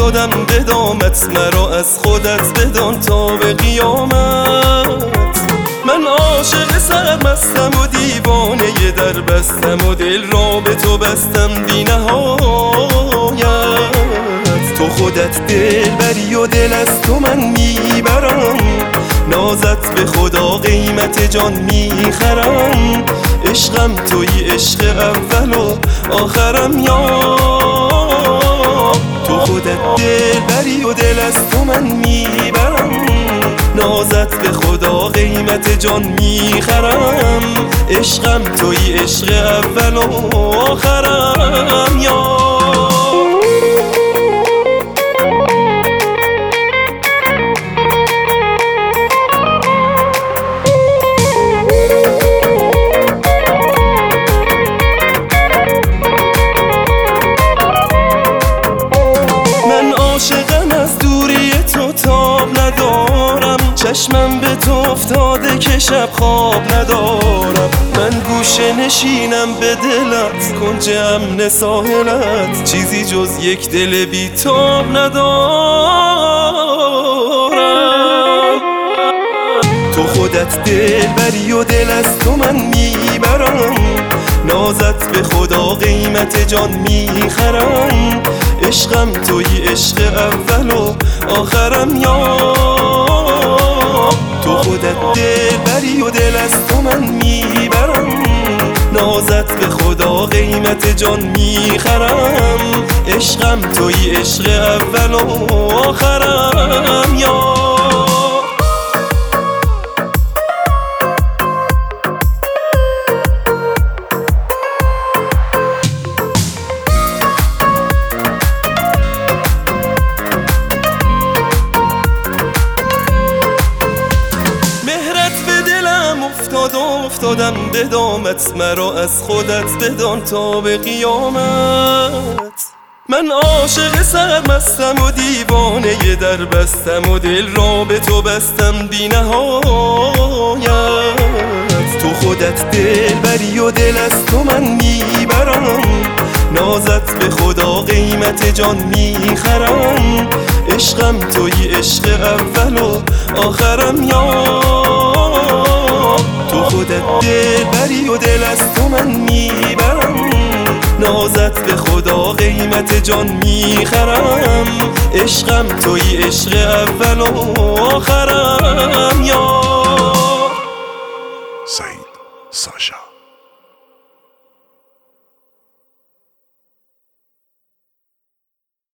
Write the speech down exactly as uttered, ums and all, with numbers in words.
افتادم به دامت، مرا از خودت بدان تا به قیامت. من عاشق سرمستم و دیوانه در بستم و دل را به تو بستم بی نهایت. تو خودت دل بری و دل از تو من میبرم، نازت به خدا قیمت جان میخرم. عشقم توی عشق اول و آخرم یا تو خودت دل بری و دل از تو من میبرم، نازت به خدا قیمت جان میخرم. عشقم توی عشق اول و آخرم یا چشمم به تو افتاده که شب خواب ندارم. من گوشه نشینم به دلت، کنج امن ساحلت، چیزی جز یک دل بی تاب ندارم. تو خودت دل بری و دل از تو من میبرم، نازت به خدا قیمت جان میخرم. عشقم توی عشق اول و آخرم یا تو خودت دل بری و دل از تو من میبرم، نازت به خدا قیمت جان میخرم. عشقم توی عشق اول و آخرم یا افتادم به دامت، مرا از خودت بدان تا به قیامت. من عاشق سرمستم و دیوانه در بستم و دل را به تو بستم بی نهایت. تو خودت دل بری و دل از تو من میبرم، نازت به خدا قیمت جان میخرم. عشقم توی عشق اول و آخرم یا تو خودت دل بری و دل از تو من میبرم، نازت به خدا قیمت جان میخرم. عشقم توی عشق اول و آخرم یا سعید ساشا.